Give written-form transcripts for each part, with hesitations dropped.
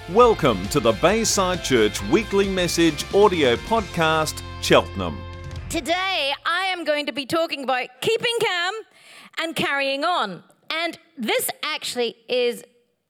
Welcome to the Bayside Church Weekly Message audio podcast, Cheltenham. Today, I am going to be talking about keeping calm and carrying on. And this actually is,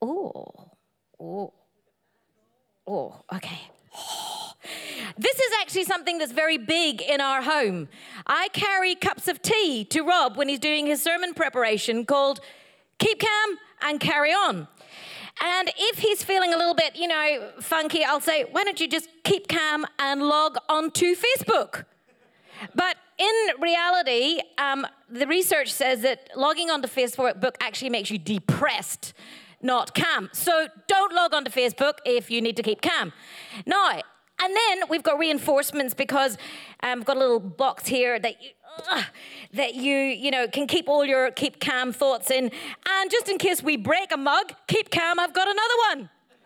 okay. This is actually something that's very big in our home. I carry cups of tea to Rob when he's doing his sermon preparation called Keep Calm and Carry On. And if he's feeling a little bit, funky, I'll say, why don't you just keep calm and log onto Facebook? But in reality, the research says that logging onto Facebook actually makes you depressed, not calm. So don't log onto Facebook if you need to keep calm. Now, and then we've got reinforcements because I've got a little box here that you can keep all your keep calm thoughts in. And just in case we break a mug, keep calm, I've got another one.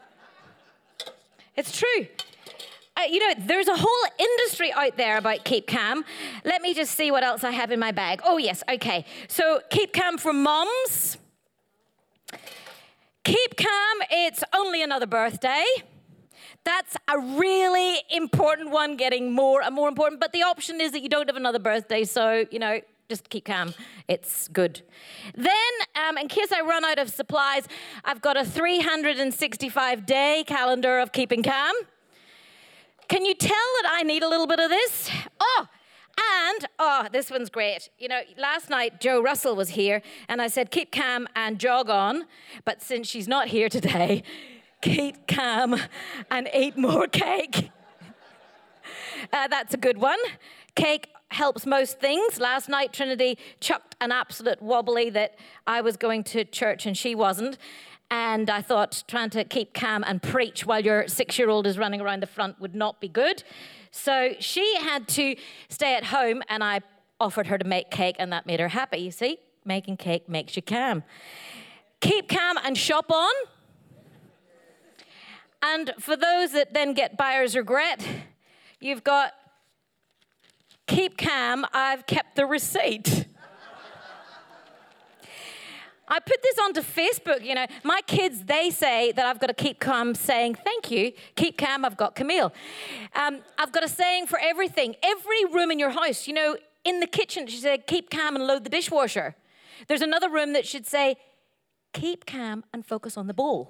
It's true. There's a whole industry out there about keep calm. Let me just see what else I have in my bag. Oh, yes, okay. So keep calm for moms. Keep calm, it's only another birthday. That's a really important one, getting more and more important. But the option is that you don't have another birthday, so, just keep calm. It's good. Then, in case I run out of supplies, I've got a 365-day calendar of keeping calm. Can you tell that I need a little bit of this? This one's great. Last night, Joe Russell was here, and I said, keep calm and jog on. But since she's not here today, keep calm and eat more cake. That's a good one. Cake helps most things. Last night, Trinity chucked an absolute wobbly that I was going to church and she wasn't. And I thought trying to keep calm and preach while your 6-year-old is running around the front would not be good. So she had to stay at home, and I offered her to make cake, and that made her happy. You see, making cake makes you calm. Keep calm and shop on. And for those that then get buyer's regret, you've got keep calm, I've kept the receipt. I put this onto Facebook, my kids, they say that I've got to keep calm saying, thank you, keep calm, I've got Camille. I've got a saying for everything. Every room in your house, in the kitchen, she said, keep calm and load the dishwasher. There's another room that should say, keep calm and focus on the bowl.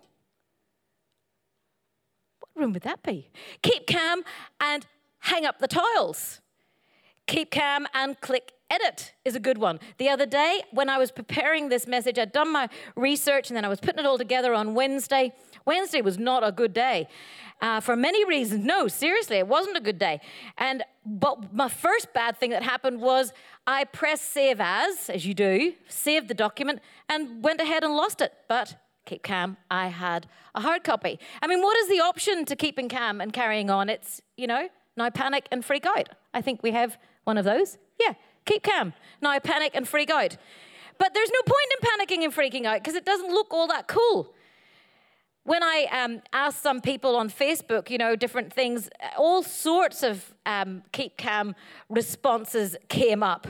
What room would that be? Keep calm and hang up the tiles. Keep calm and click edit is a good one. The other day, when I was preparing this message, I'd done my research, and then I was putting it all together on Wednesday. Wednesday was not a good day for many reasons. No, seriously, it wasn't a good day. But my first bad thing that happened was I pressed save as you do, saved the document, and went ahead and lost it. But keep calm, I had a hard copy. What is the option to keeping calm and carrying on? It's, now panic and freak out. I think we have one of those. Yeah. Keep calm. Now panic and freak out. But there's no point in panicking and freaking out because it doesn't look all that cool. When I asked some people on Facebook, different things, all sorts of keep calm responses came up.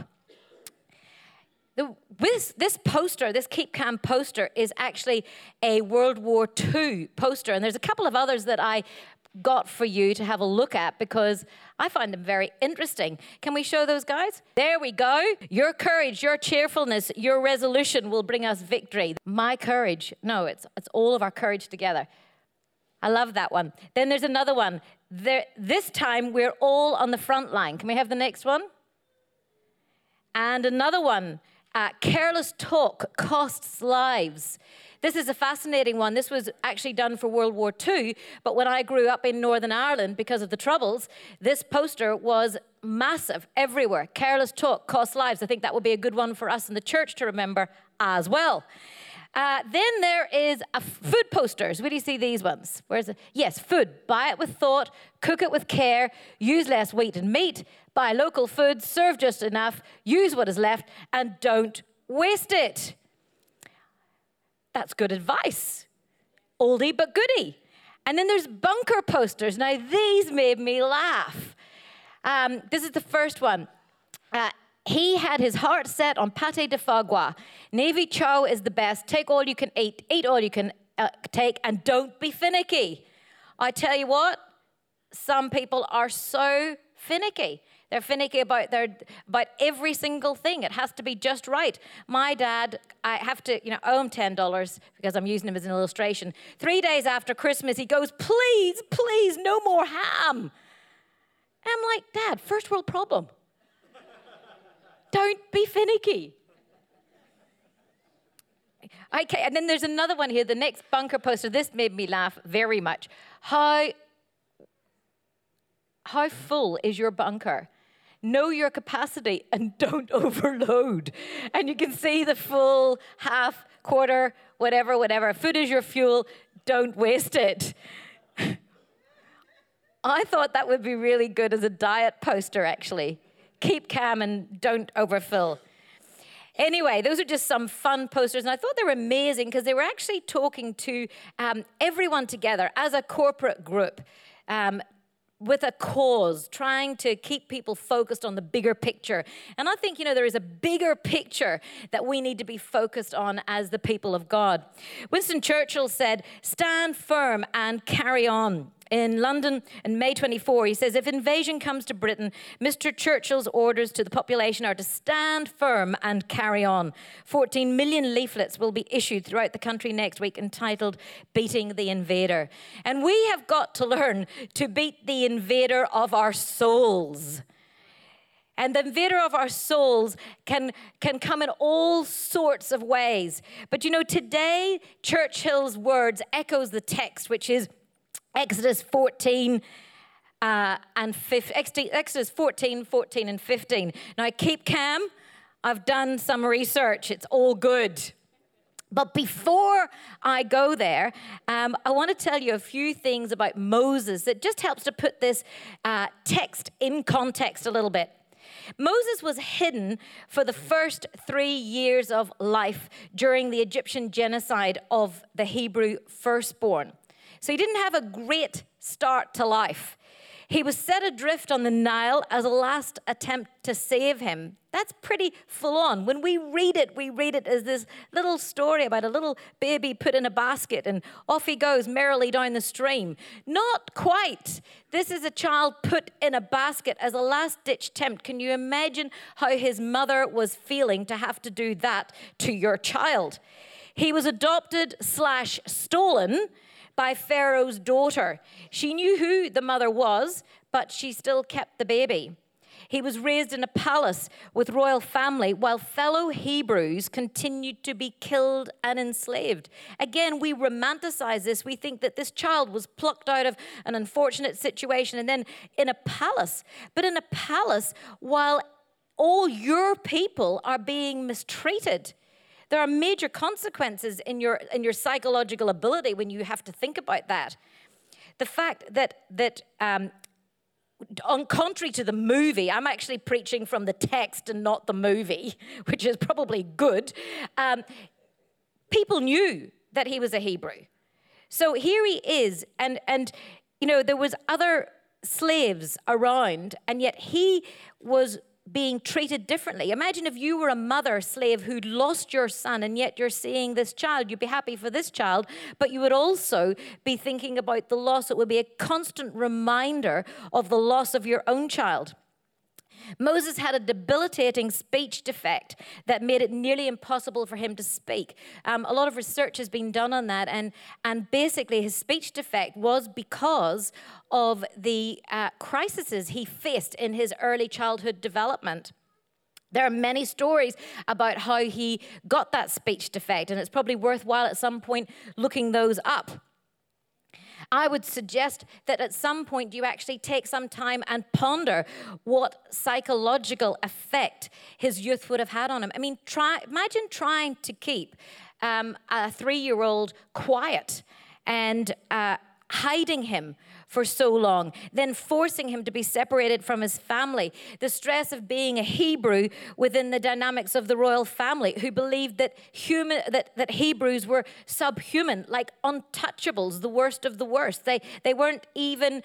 This poster, this Keep Calm poster, is actually a World War II poster. And there's a couple of others that I got for you to have a look at because I find them very interesting. Can we show those guys? There we go. Your courage, your cheerfulness, your resolution will bring us victory. My courage. No, it's all of our courage together. I love that one. Then there's another one. This time we're all on the front line. Can we have the next one? And another one. Careless talk costs lives. This is a fascinating one. This was actually done for World War II, but when I grew up in Northern Ireland because of the Troubles, this poster was massive everywhere. Careless talk costs lives. I think that would be a good one for us in the church to remember as well. Then there is food posters. Where do you see these ones? Where's it? Yes, food. Buy it with thought, cook it with care, use less wheat and meat, buy local food, serve just enough, use what is left, and don't waste it. That's good advice. Oldie but goodie. And then there's bunker posters. Now, these made me laugh. This is the first one. He had his heart set on pâté de foie gras. Navy chow is the best. Take all you can eat all you can take, and don't be finicky. I tell you what, some people are so finicky. They're finicky about every single thing. It has to be just right. My dad, I have to, owe him $10 because I'm using him as an illustration. 3 days after Christmas, he goes, please, please, no more ham. And I'm like, Dad, first world problem. Don't be finicky. Okay, and then there's another one here, the next bunker poster. This made me laugh very much. How full is your bunker? Know your capacity and don't overload. And you can see the full, half, quarter, whatever. Food is your fuel. Don't waste it. I thought that would be really good as a diet poster, actually. Keep calm and don't overfill. Anyway, those are just some fun posters, and I thought they were amazing because they were actually talking to everyone together as a corporate group. With a cause, trying to keep people focused on the bigger picture. And I think, there is a bigger picture that we need to be focused on as the people of God. Winston Churchill said, stand firm and carry on. In London, in May 24, he says, if invasion comes to Britain, Mr. Churchill's orders to the population are to stand firm and carry on. 14 million leaflets will be issued throughout the country next week entitled Beating the Invader. And we have got to learn to beat the invader of our souls. And the invader of our souls can come in all sorts of ways. But today, Churchill's words echoes the text, which is Exodus 14 and 15. Exodus 14 and 15. Now, keep calm. I've done some research. It's all good. But before I go there, I want to tell you a few things about Moses that just helps to put this text in context a little bit. Moses was hidden for the first 3 years of life during the Egyptian genocide of the Hebrew firstborn. So he didn't have a great start to life. He was set adrift on the Nile as a last attempt to save him. That's pretty full on. When we read it as this little story about a little baby put in a basket and off he goes merrily down the stream. Not quite. This is a child put in a basket as a last-ditch attempt. Can you imagine how his mother was feeling to have to do that to your child? He was adopted/stolen by Pharaoh's daughter. She knew who the mother was, but she still kept the baby. He was raised in a palace with royal family while fellow Hebrews continued to be killed and enslaved. Again, we romanticize this. We think that this child was plucked out of an unfortunate situation and then in a palace. But in a palace, while all your people are being mistreated, there are major consequences in your psychological ability when you have to think about that. The fact that on contrary to the movie, I'm actually preaching from the text and not the movie, which is probably good. People knew that he was a Hebrew. So here he is, and there was other slaves around, and yet he was being treated differently. Imagine if you were a mother slave who'd lost your son and yet you're seeing this child. You'd be happy for this child, but you would also be thinking about the loss. It would be a constant reminder of the loss of your own child. Moses had a debilitating speech defect that made it nearly impossible for him to speak. A lot of research has been done on that, and basically his speech defect was because of the crises he faced in his early childhood development. There are many stories about how he got that speech defect, and it's probably worthwhile at some point looking those up. I would suggest that at some point you actually take some time and ponder what psychological effect his youth would have had on him. I mean, imagine trying to keep a 3-year-old quiet and hiding him for so long, then forcing him to be separated from his family. The stress of being a Hebrew within the dynamics of the royal family, who believed that Hebrews were subhuman, like untouchables, the worst of the worst. They weren't even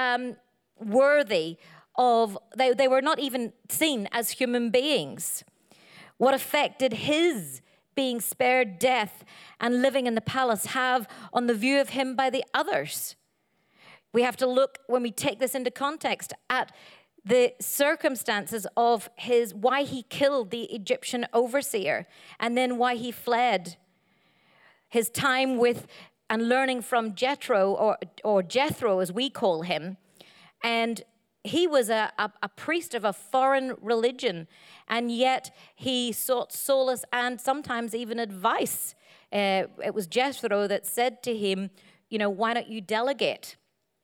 worthy of, they were not even seen as human beings. What effect did his being spared death and living in the palace have on the view of him by the others? We have to look, when we take this into context, at the circumstances of why he killed the Egyptian overseer, and then why he fled. His time with and learning from Jethro, or Jethro as we call him. And he was a priest of a foreign religion, and yet he sought solace and sometimes even advice. It was Jethro that said to him, why don't you delegate?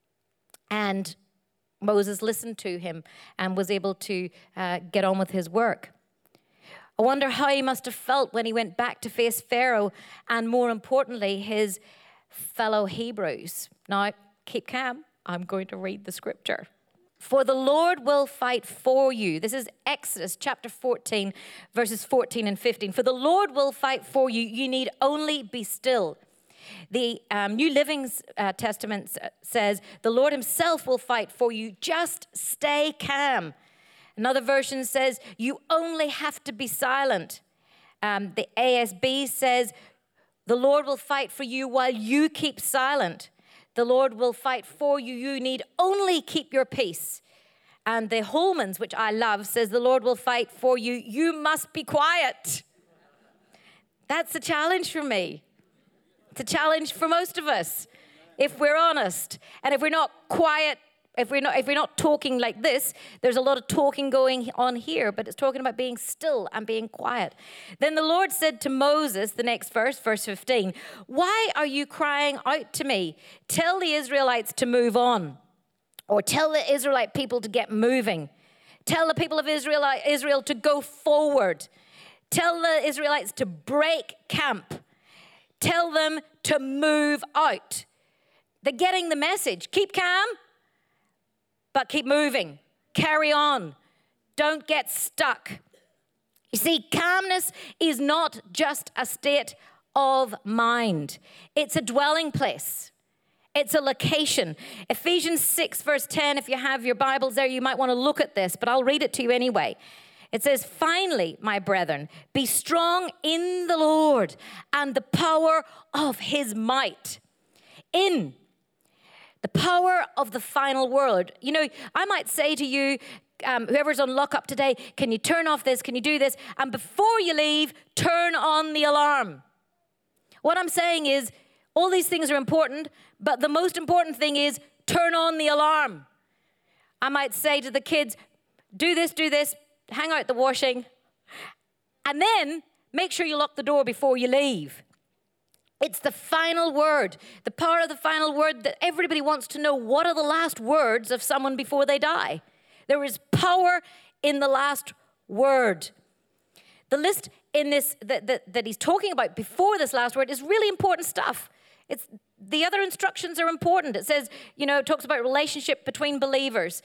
And Moses listened to him and was able to get on with his work. I wonder how he must have felt when he went back to face Pharaoh and, more importantly, his fellow Hebrews. Now, keep calm. I'm going to read the scripture. For the Lord will fight for you. This is Exodus chapter 14, verses 14 and 15. For the Lord will fight for you. You need only be still. The New Living Testament says, the Lord himself will fight for you. Just stay calm. Another version says, you only have to be silent. The ASB says, the Lord will fight for you while you keep silent. The Lord will fight for you. You need only keep your peace. And the Holman's, which I love, says the Lord will fight for you. You must be quiet. That's a challenge for me. It's a challenge for most of us, if we're honest. And if we're not quiet, if we're not talking like this, there's a lot of talking going on here, but it's talking about being still and being quiet. Then the Lord said to Moses, the next verse 15, why are you crying out to me? Tell the Israelites to move on, or tell the Israelite people to get moving. Tell the people of Israel to go forward. Tell the Israelites to break camp. Tell them to move out. They're getting the message. Keep calm, but keep moving. Carry on. Don't get stuck. You see, calmness is not just a state of mind. It's a dwelling place. It's a location. Ephesians 6, verse 10, if you have your Bibles there, you might want to look at this, but I'll read it to you anyway. It says, finally, my brethren, be strong in the Lord and the power of his might. In the power of the final word. I might say to you, whoever's on lockup today, can you turn off this? Can you do this? And before you leave, turn on the alarm. What I'm saying is, all these things are important, but the most important thing is turn on the alarm. I might say to the kids, do this, hang out the washing, and then make sure you lock the door before you leave. It's the final word, the power of the final word that everybody wants to know. What are the last words of someone before they die? There is power in the last word. The list in this that he's talking about before this last word is really important stuff. The other instructions are important. It says, it talks about relationship between believers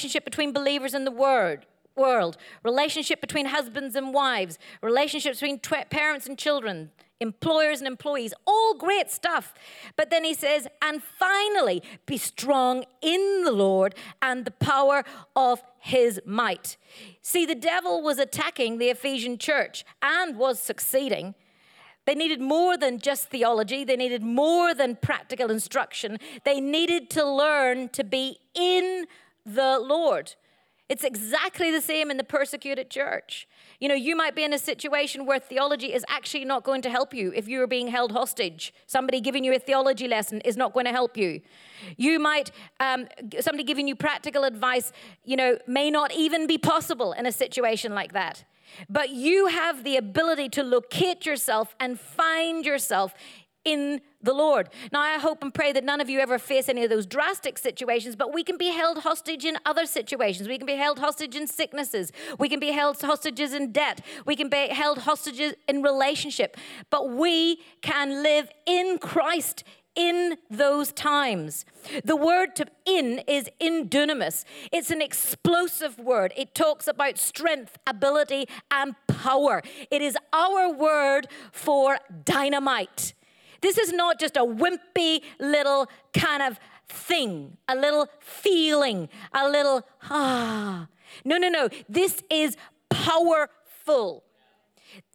in the world, relationship between husbands and wives, relationships between parents and children, employers and employees, all great stuff. But then he says, and finally, be strong in the Lord and the power of his might. See, the devil was attacking the Ephesian church and was succeeding. They needed more than just theology. They needed more than practical instruction. They needed to learn to be in the Lord. It's exactly the same in the persecuted church. You might be in a situation where theology is actually not going to help you if you are being held hostage. Somebody giving you a theology lesson is not going to help you. You might, somebody giving you practical advice, may not even be possible in a situation like that. But you have the ability to locate yourself and find yourself in the Lord. Now, I hope and pray that none of you ever face any of those drastic situations, but we can be held hostage in other situations. We can be held hostage in sicknesses. We can be held hostages in debt. We can be held hostages in relationship. But we can live in Christ in those times. The word to in is in dunamis. It's an explosive word. It talks about strength, ability, and power. It is our word for dynamite. This is not just a wimpy little kind of thing, a little feeling, a little, No. This is powerful.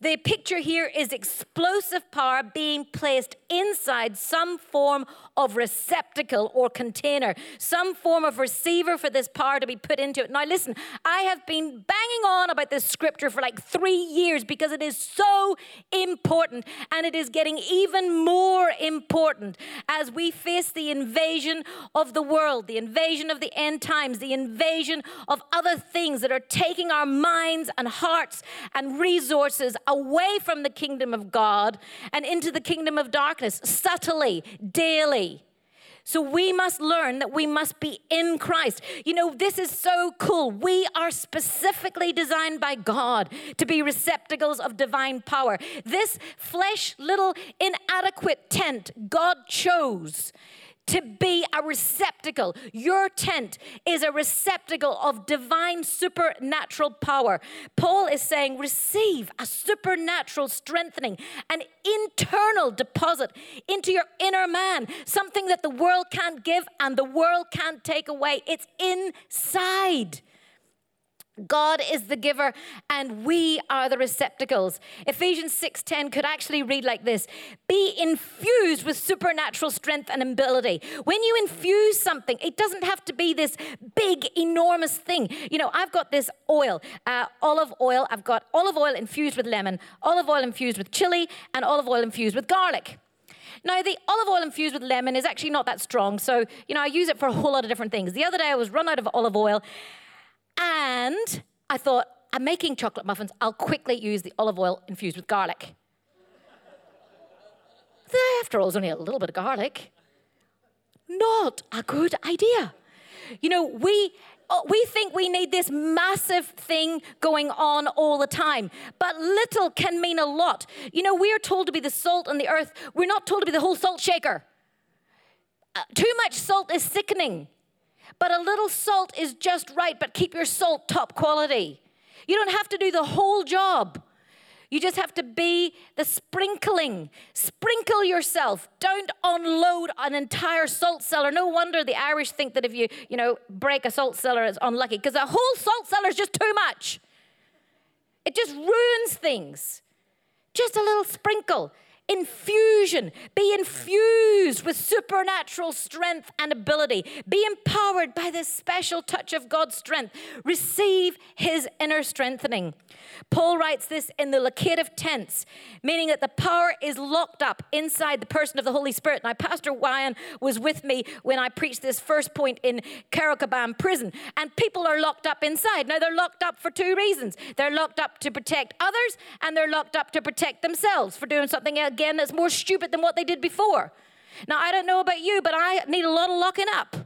The picture here is explosive power being placed inside some form of receptacle or container, some form of receiver for this power to be put into it. Now listen, I have been banging on about this scripture for like 3 years because it is so important, and it is getting even more important as we face the invasion of the world, the invasion of the end times, the invasion of other things that are taking our minds and hearts and resources away from the kingdom of God and into the kingdom of darkness, subtly, daily. So we must learn that we must be in Christ. You know, this is so cool. We are specifically designed by God to be receptacles of divine power. This flesh, little inadequate tent God chose to be a receptacle. Your tent is a receptacle of divine supernatural power. Paul is saying, receive a supernatural strengthening, an internal deposit into your inner man, something that the world can't give and the world can't take away. It's inside. God is the giver and we are the receptacles. Ephesians 6:10 could actually read like this: be infused with supernatural strength and ability. When you infuse something, it doesn't have to be this big, enormous thing. You know, I've got this oil, olive oil. I've got olive oil infused with lemon, olive oil infused with chili, and olive oil infused with garlic. Now, the olive oil infused with lemon is actually not that strong, so, you know, I use it for a whole lot of different things. The other day I was run out of olive oil, and I thought, I'm making chocolate muffins. I'll quickly use the olive oil infused with garlic. After all, it's only a little bit of garlic. Not a good idea. You know, we think we need this massive thing going on all the time, but little can mean a lot. You know, we are told to be the salt on the earth. We're not told to be the whole salt shaker. Too much salt is sickening. But a little salt is just right, but keep your salt top quality. You don't have to do the whole job. You just have to be the sprinkling. Sprinkle yourself. Don't unload an entire salt cellar. No wonder the Irish think that if you break a salt cellar, it's unlucky, because a whole salt cellar is just too much. It just ruins things. Just a little sprinkle. Infusion. Be infused with supernatural strength and ability. Be empowered by this special touch of God's strength. Receive his inner strengthening. Paul writes this in the locative tense, meaning that the power is locked up inside the person of the Holy Spirit. Now, Pastor Wyan was with me when I preached this first point in Carrickabam prison, and people are locked up inside. Now, they're locked up for two reasons. They're locked up to protect others, and they're locked up to protect themselves for doing something again that's more stupid than what they did before. Now, I don't know about you, but I need a lot of locking up.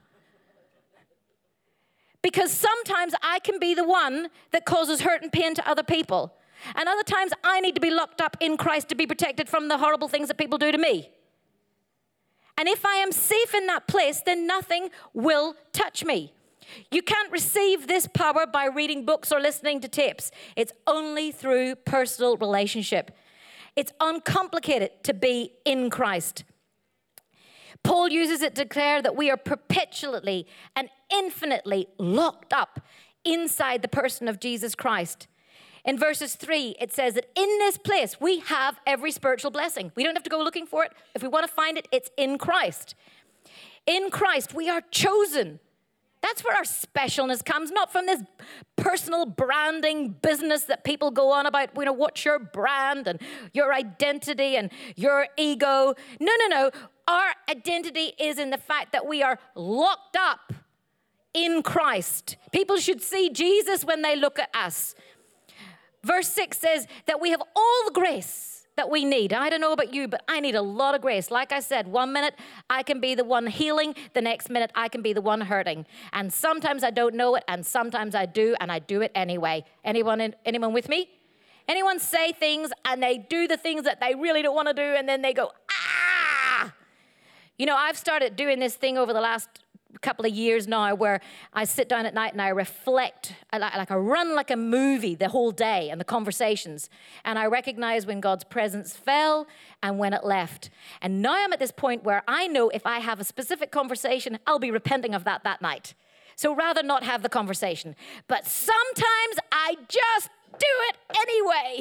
Because sometimes I can be the one that causes hurt and pain to other people. And other times I need to be locked up in Christ to be protected from the horrible things that people do to me. And if I am safe in that place, then nothing will touch me. You can't receive this power by reading books or listening to tapes. It's only through personal relationship. It's uncomplicated to be in Christ. Paul uses it to declare that we are perpetually and infinitely locked up inside the person of Jesus Christ. In verses 3, it says that in this place, we have every spiritual blessing. We don't have to go looking for it. If we want to find it, it's in Christ. In Christ, we are chosen. That's where our specialness comes, not from this personal branding business that people go on about, you know, what's your brand and your identity and your ego. No. Our identity is in the fact that we are locked up in Christ. People should see Jesus when they look at us. Verse 6 says that we have all the grace that we need. I don't know about you, but I need a lot of grace. Like I said, 1 minute I can be the one healing, the next minute I can be the one hurting. And sometimes I don't know it, and sometimes I do, and I do it anyway. Anyone with me? Anyone say things and they do the things that they really don't want to do, and then they go, ah! You know, I've started doing this thing over the last couple of years now where I sit down at night and I reflect, I run like a movie the whole day and the conversations. And I recognize when God's presence fell and when it left. And now I'm at this point where I know if I have a specific conversation, I'll be repenting of that night. So rather not have the conversation. But sometimes I just do it anyway.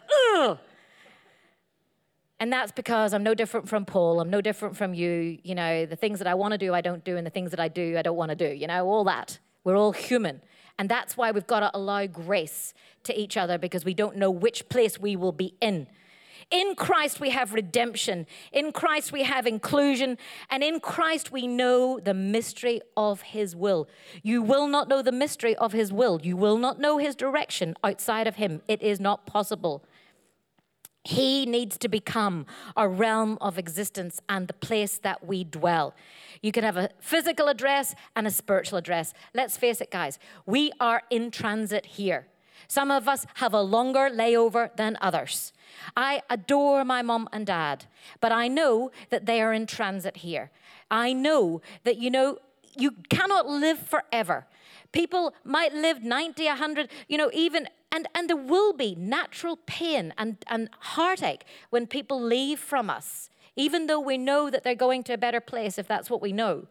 ugh. And that's because I'm no different from Paul. I'm no different from you. You know, the things that I want to do, I don't do. And the things that I do, I don't want to do. You know, all that. We're all human. And that's why we've got to allow grace to each other, because we don't know which place we will be in. In Christ, we have redemption. In Christ, we have inclusion. And in Christ, we know the mystery of his will. You will not know the mystery of his will. You will not know his direction outside of him. It is not possible. He needs to become a realm of existence and the place that we dwell. You can have a physical address and a spiritual address. Let's face it, guys. We are in transit here. Some of us have a longer layover than others. I adore my mom and dad, but I know that they are in transit here. I know that, you cannot live forever. People might live 90, 100, even, and there will be natural pain and heartache when people leave from us, even though we know that they're going to a better place, if that's what we know.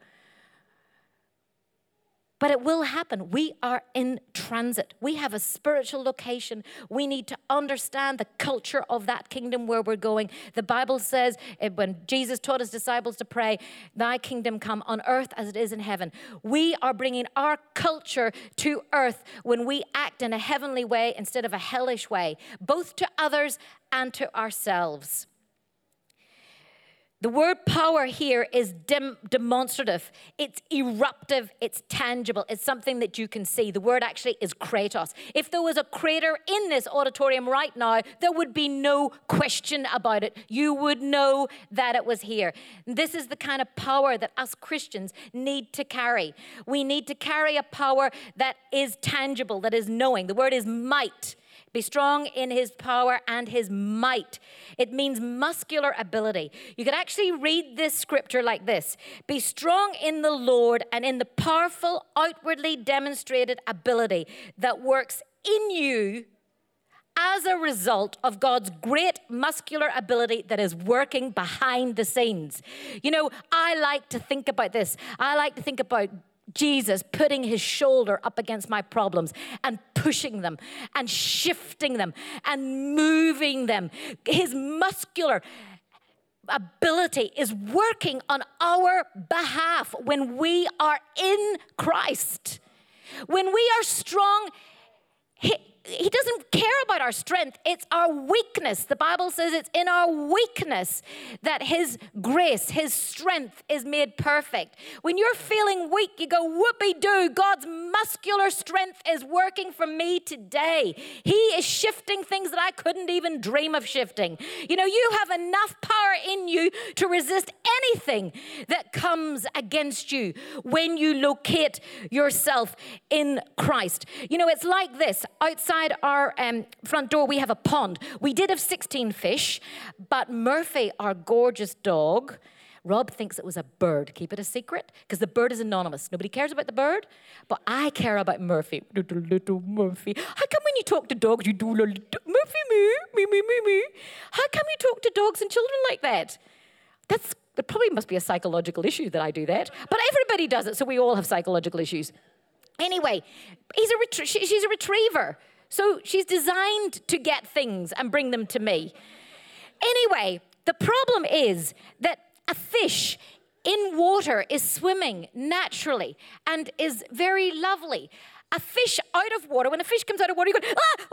But it will happen. We are in transit. We have a spiritual location. We need to understand the culture of that kingdom where we're going. The Bible says, when Jesus taught his disciples to pray, thy kingdom come on earth as it is in heaven. We are bringing our culture to earth when we act in a heavenly way instead of a hellish way, both to others and to ourselves. The word power here is demonstrative. It's eruptive. It's tangible. It's something that you can see. The word actually is kratos. If there was a crater in this auditorium right now, there would be no question about it. You would know that it was here. This is the kind of power that us Christians need to carry. We need to carry a power that is tangible, that is knowing. The word is might. Be strong in his power and his might. It means muscular ability. You could actually read this scripture like this. Be strong in the Lord and in the powerful, outwardly demonstrated ability that works in you as a result of God's great muscular ability that is working behind the scenes. I like to think about this. I like to think about Jesus putting his shoulder up against my problems and pushing them and shifting them and moving them. His muscular ability is working on our behalf when we are in Christ. When we are strong, he doesn't care about our strength. It's our weakness. The Bible says it's in our weakness that his grace, his strength is made perfect. When you're feeling weak, you go, whoopee-doo, God's muscular strength is working for me today. He is shifting things that I couldn't even dream of shifting. You have enough power in you to resist anything that comes against you when you locate yourself in Christ. It's like this. Outside our front door, we have a pond. We did have 16 fish, but Murphy, our gorgeous dog, Rob thinks it was a bird. Keep it a secret, because the bird is anonymous. Nobody cares about the bird, but I care about Murphy. Little Murphy. How come when you talk to dogs, you do Murphy, me? How come you talk to dogs and children like that? It probably must be a psychological issue that I do that, but everybody does it, so we all have psychological issues. Anyway, she's a retriever. So she's designed to get things and bring them to me. Anyway, the problem is that a fish in water is swimming naturally and is very lovely. A fish out of water, when a fish comes out of water, you go,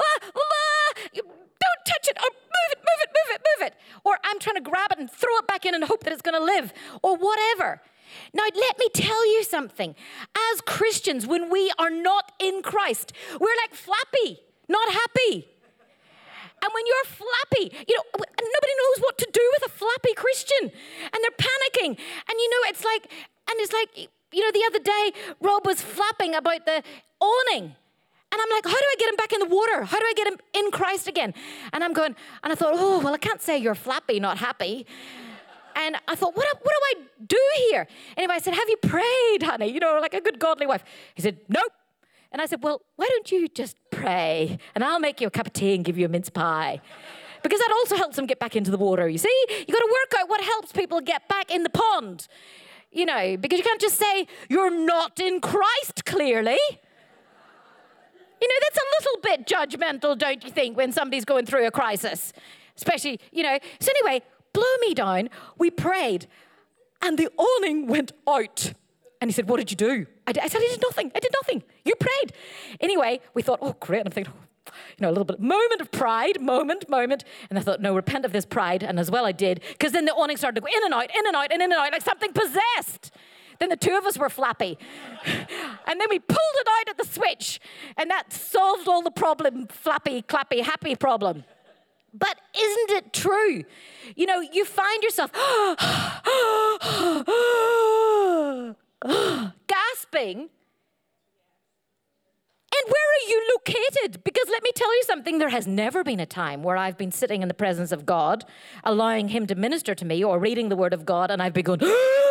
don't touch it, or move it. Or I'm trying to grab it and throw it back in and hope that it's going to live, or whatever. Now, let me tell you something. As Christians, when we are not in Christ, we're like Flappy, not happy. And when you're flappy, nobody knows what to do with a flappy Christian. And they're panicking. And it's like, the other day, Rob was flapping about the awning. And I'm like, how do I get him back in the water? How do I get him in Christ again? And I'm going, and I thought, I can't say you're flappy, not happy. And I thought, what do I do here? Anyway, I said, have you prayed, honey? Like a good godly wife. He said, nope. And I said, well, why don't you just pray? And I'll make you a cup of tea and give you a mince pie. Because that also helps them get back into the water, you see? You got to work out what helps people get back in the pond. Because you can't just say, you're not in Christ, clearly. You know, that's a little bit judgmental, don't you think, when somebody's going through a crisis? Especially, you know. So anyway, blew me down. We prayed, and the awning went out. And he said, what did you do? I said, I did nothing. You prayed. Anyway, we thought, oh, great. And I'm thinking, you know, a little bit, moment of pride, moment. And I thought, no, repent of this pride. And as well I did, because then the awning started to go in and out, like something possessed. Then the two of us were flappy. And then we pulled it out at the switch. And that solved all the problem, flappy, clappy, happy problem. But isn't it true? You know, you find yourself gasping. And where are you located? Because let me tell you something, there has never been a time where I've been sitting in the presence of God, allowing him to minister to me or reading the word of God, and I've been going,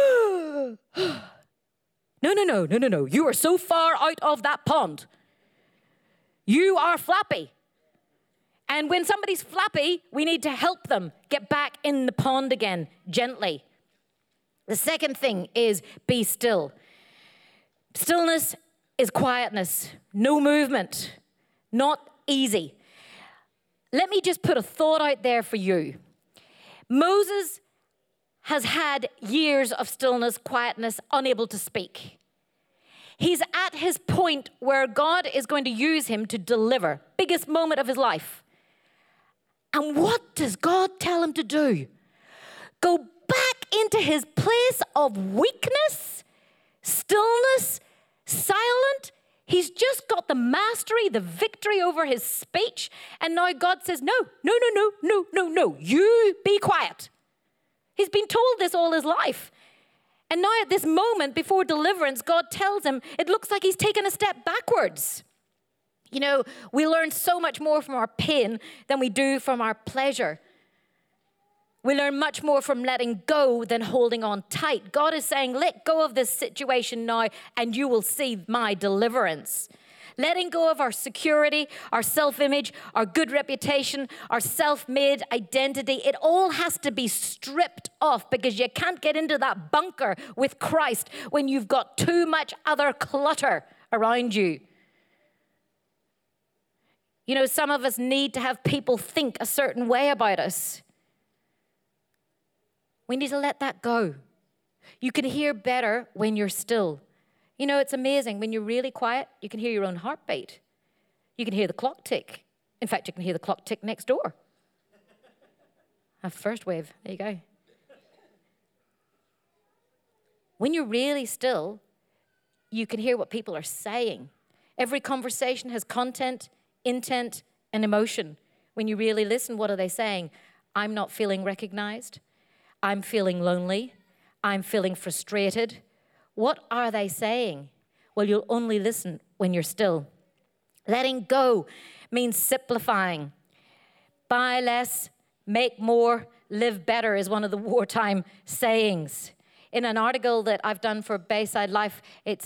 no. You are so far out of that pond. You are flappy. And when somebody's flappy, we need to help them get back in the pond again, gently. The second thing is be still. Stillness is quietness, no movement, not easy. Let me just put a thought out there for you. Moses has had years of stillness, quietness, unable to speak. He's at his point where God is going to use him to deliver, biggest moment of his life. And what does God tell him to do? Go back into his place of weakness, stillness, silent. He's just got the mastery, the victory over his speech. And now God says, no. You be quiet. He's been told this all his life. And now at this moment before deliverance, God tells him it looks like he's taken a step backwards. You know, we learn so much more from our pain than we do from our pleasure. We learn much more from letting go than holding on tight. God is saying, let go of this situation now and you will see my deliverance. Letting go of our security, our self-image, our good reputation, our self-made identity, it all has to be stripped off because you can't get into that bunker with Christ when you've got too much other clutter around you. You know, some of us need to have people think a certain way about us. We need to let that go. You can hear better when you're still. You know, it's amazing. When you're really quiet, you can hear your own heartbeat. You can hear the clock tick. In fact, you can hear the clock tick next door. A first wave. There you go. When you're really still, you can hear what people are saying. Every conversation has content, intent, and emotion. When you really listen, what are they saying? I'm not feeling recognized. I'm feeling lonely. I'm feeling frustrated. What are they saying? Well, you'll only listen when you're still. Letting go means simplifying. Buy less, make more, live better is one of the wartime sayings. In an article that I've done for Bayside Life, it's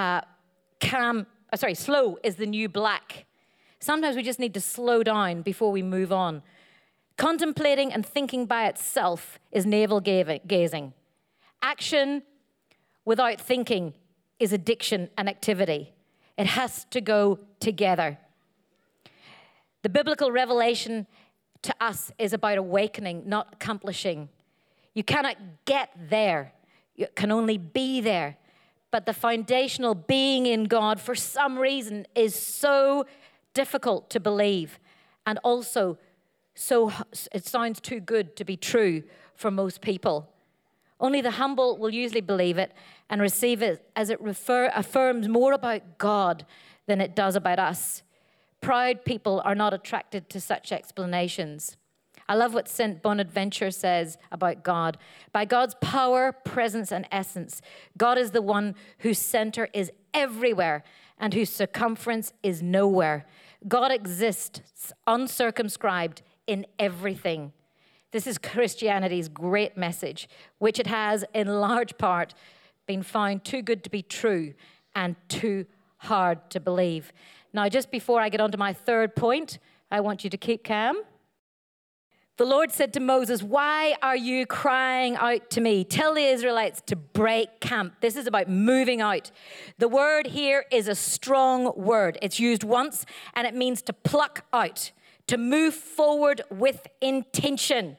slow is the new black. Sometimes we just need to slow down before we move on. Contemplating and thinking by itself is navel-gazing. Action without thinking is addiction and activity. It has to go together. The biblical revelation to us is about awakening, not accomplishing. You cannot get there. You can only be there. But the foundational being in God, for some reason, is so difficult to believe. And also, so it sounds too good to be true for most people. Only the humble will usually believe it and receive it as it affirms more about God than it does about us. Proud people are not attracted to such explanations. I love what St. Bonaventure says about God. By God's power, presence, and essence, God is the one whose center is everywhere and whose circumference is nowhere. God exists uncircumscribed in everything. This is Christianity's great message, which it has in large part been found too good to be true and too hard to believe. Now, just before I get on to my third point, I want you to keep calm. The Lord said to Moses, why are you crying out to me? Tell the Israelites to break camp. This is about moving out. The word here is a strong word. It's used once, and it means to pluck out, to move forward with intention.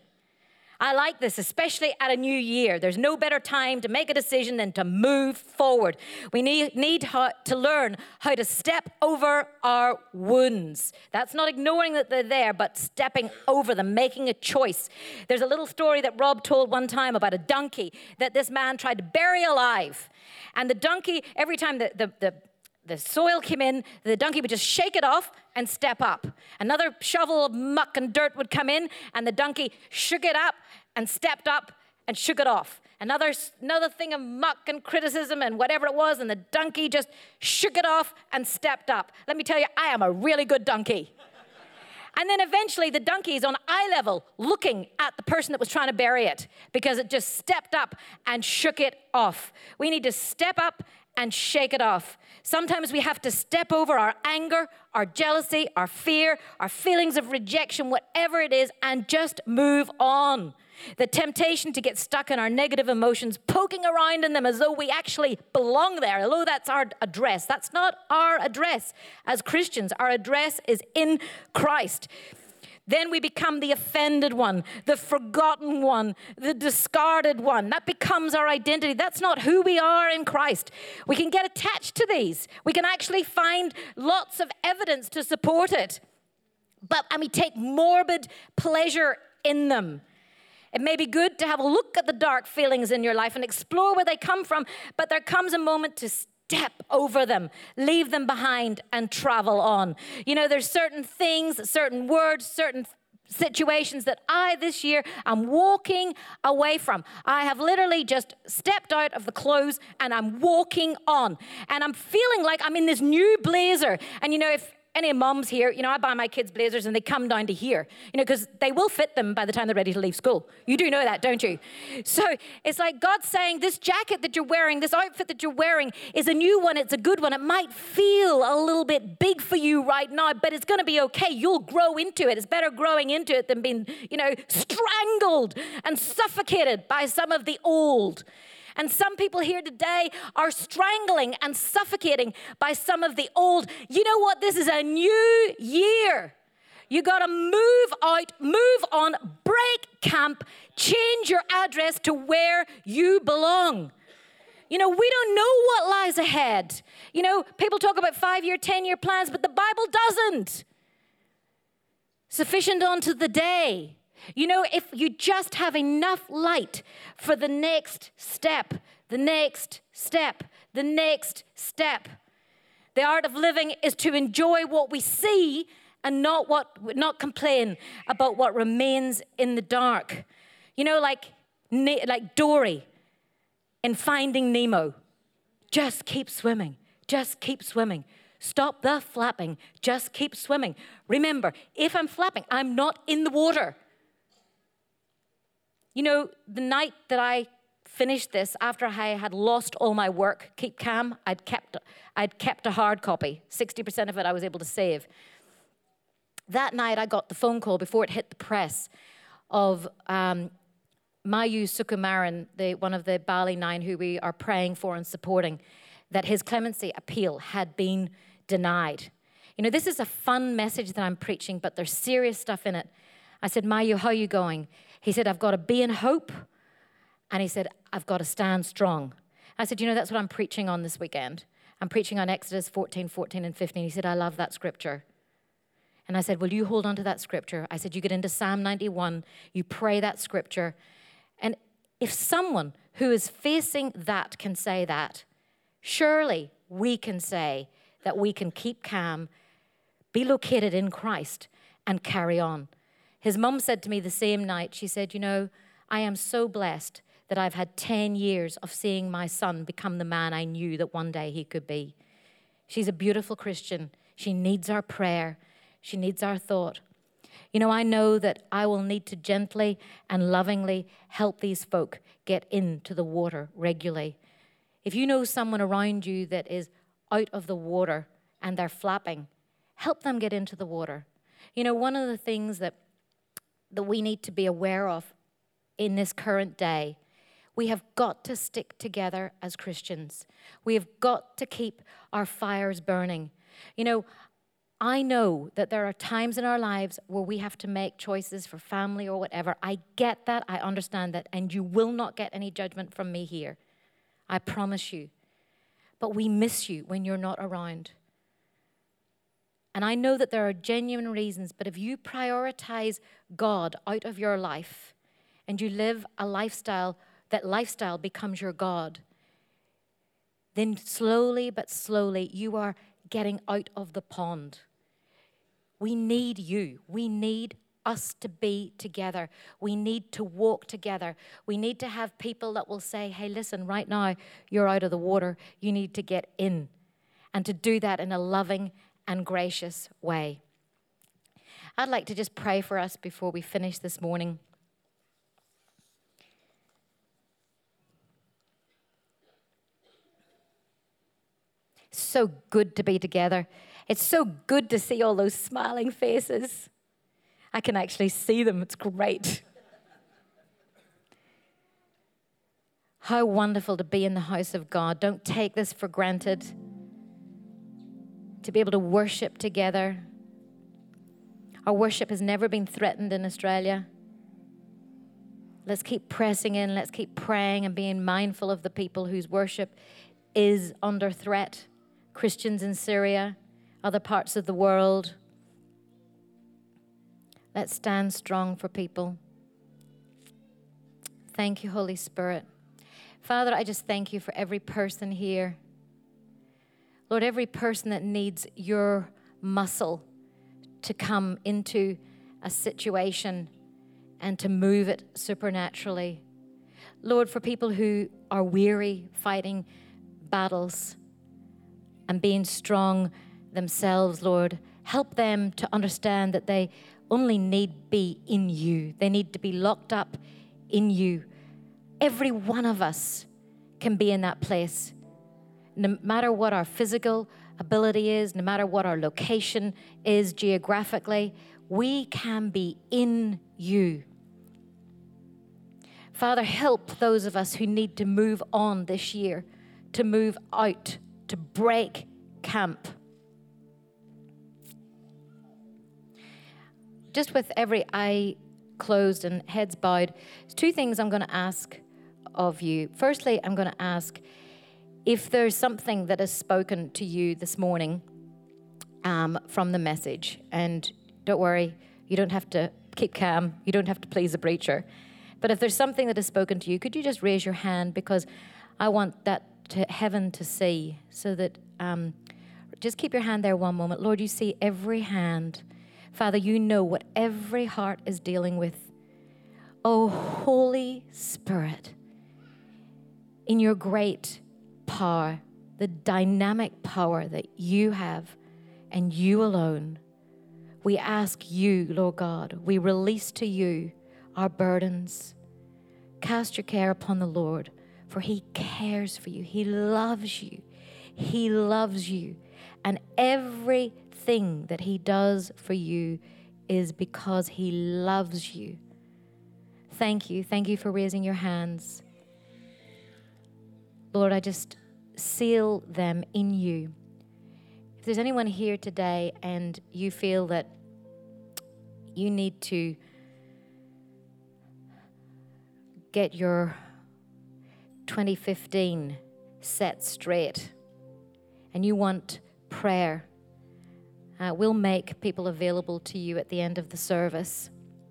I like this, especially at a new year. There's no better time to make a decision than to move forward. We need to learn how to step over our wounds. That's not ignoring that they're there, but stepping over them, making a choice. There's a little story that Rob told one time about a donkey that this man tried to bury alive. And the donkey, every time the soil came in, the donkey would just shake it off and step up. Another shovel of muck and dirt would come in, and the donkey shook it up and stepped up and shook it off. Another thing of muck and criticism and whatever it was, and the donkey just shook it off and stepped up. Let me tell you, I am a really good donkey. And then eventually the donkey is on eye level looking at the person that was trying to bury it because it just stepped up and shook it off. We need to step up and shake it off. Sometimes we have to step over our anger, our jealousy, our fear, our feelings of rejection, whatever it is, and just move on. The temptation to get stuck in our negative emotions, poking around in them as though we actually belong there, although that's our address. That's not our address. As Christians, our address is in Christ. Then we become the offended one, the forgotten one, the discarded one. That becomes our identity. That's not who we are in Christ. We can get attached to these. We can actually find lots of evidence to support it. And we take morbid pleasure in them. It may be good to have a look at the dark feelings in your life and explore where they come from, but there comes a moment to step over them, leave them behind, and travel on. You know, there's certain things, certain words, certain situations that this year, I'm walking away from. I have literally just stepped out of the clothes and I'm walking on. And I'm feeling like I'm in this new blazer. And you know, if any moms here, you know, I buy my kids blazers and they come down to here, you know, because they will fit them by the time they're ready to leave school. You do know that, don't you? So it's like God's saying this jacket that you're wearing, this outfit that you're wearing is a new one. It's a good one. It might feel a little bit big for you right now, but it's going to be okay. You'll grow into it. It's better growing into it than being, you know, strangled and suffocated by some of the old. And some people here today are strangling and suffocating by some of the old. You know what? This is a new year. You got to move out, move on, break camp, change your address to where you belong. You know, we don't know what lies ahead. You know, people talk about 5-year, 10-year plans, but the Bible doesn't. Sufficient unto the day. You know, if you just have enough light for the next step, the next step, the next step. The art of living is to enjoy what we see and not complain about what remains in the dark. You know, like Dory in Finding Nemo. Just keep swimming. Just keep swimming. Stop the flapping. Just keep swimming. Remember, if I'm flapping, I'm not in the water. You know, the night that I finished this, after I had lost all my work, Keep Calm, I'd kept a hard copy. 60% of it I was able to save. That night I got the phone call before it hit the press of Mayu Sukumaran, one of the Bali 9 who we are praying for and supporting, that his clemency appeal had been denied. You know, this is a fun message that I'm preaching, but there's serious stuff in it. I said, Mayu, how are you going? He said, I've got to be in hope. And he said, I've got to stand strong. I said, you know, that's what I'm preaching on this weekend. I'm preaching on Exodus 14, 14, and 15. He said, I love that scripture. And I said, will you hold on to that scripture? I said, you get into Psalm 91, you pray that scripture. And if someone who is facing that can say that, surely we can say that we can keep calm, be located in Christ, and carry on. His mum said to me the same night, she said, you know, I am so blessed that I've had 10 years of seeing my son become the man I knew that one day he could be. She's a beautiful Christian. She needs our prayer. She needs our thought. You know, I know that I will need to gently and lovingly help these folk get into the water regularly. If you know someone around you that is out of the water and they're flapping, help them get into the water. You know, one of the things that that we need to be aware of in this current day. We have got to stick together as Christians. We have got to keep our fires burning. You know, I know that there are times in our lives where we have to make choices for family or whatever. I get that. I understand that. And you will not get any judgment from me here. I promise you. But we miss you when you're not around. And I know that there are genuine reasons, but if you prioritize God out of your life and you live a lifestyle, that lifestyle becomes your God, then slowly but slowly you are getting out of the pond. We need you. We need us to be together. We need to walk together. We need to have people that will say, hey, listen, right now you're out of the water. You need to get in. And to do that in a loving and gracious way. I'd like to just pray for us before we finish this morning. So good to be together. It's so good to see all those smiling faces. I can actually see them. It's great. How wonderful to be in the house of God. Don't take this for granted. To be able to worship together. Our worship has never been threatened in Australia. Let's keep pressing in. Let's keep praying and being mindful of the people whose worship is under threat. Christians in Syria, other parts of the world. Let's stand strong for people. Thank you, Holy Spirit. Father, I just thank you for every person here. Lord, every person that needs your muscle to come into a situation and to move it supernaturally. Lord, for people who are weary fighting battles and being strong themselves, Lord, help them to understand that they only need be in you. They need to be locked up in you. Every one of us can be in that place. No matter what our physical ability is, no matter what our location is geographically, we can be in you. Father, help those of us who need to move on this year, to move out, to break camp. Just with every eye closed and heads bowed, there's two things I'm going to ask of you. Firstly, I'm going to ask if there's something that is spoken to you this morning from the message. And don't worry, you don't have to keep calm. You don't have to please the preacher. But if there's something that is spoken to you, could you just raise your hand? Because I want that to heaven to see. So that, just keep your hand there one moment. Lord, you see every hand. Father, you know what every heart is dealing with. Oh, Holy Spirit, in your great power, the dynamic power that you have and you alone, we ask you, Lord God, we release to you our burdens. Cast your care upon the Lord, for he cares for you. He loves you. He loves you. And everything that he does for you is because he loves you. Thank you. Thank you for raising your hands. Lord, I just seal them in you. If there's anyone here today and you feel that you need to get your 2015 set straight and you want prayer, we'll make people available to you at the end of the service.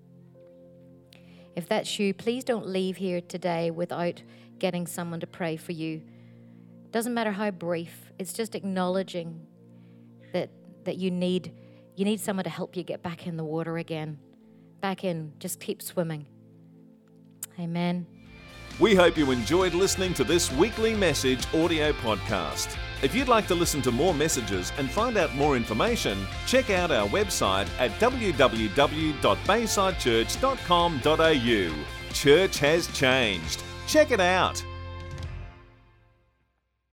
If that's you, please don't leave here today without getting someone to pray for you. Doesn't matter how brief. It's just acknowledging that you need someone to help you get back in the water again. Back in. Just keep swimming. Amen. We hope you enjoyed listening to this weekly message audio podcast. If you'd like to listen to more messages and find out more information, check out our website at www.baysidechurch.com.au. Church has changed. Check it out.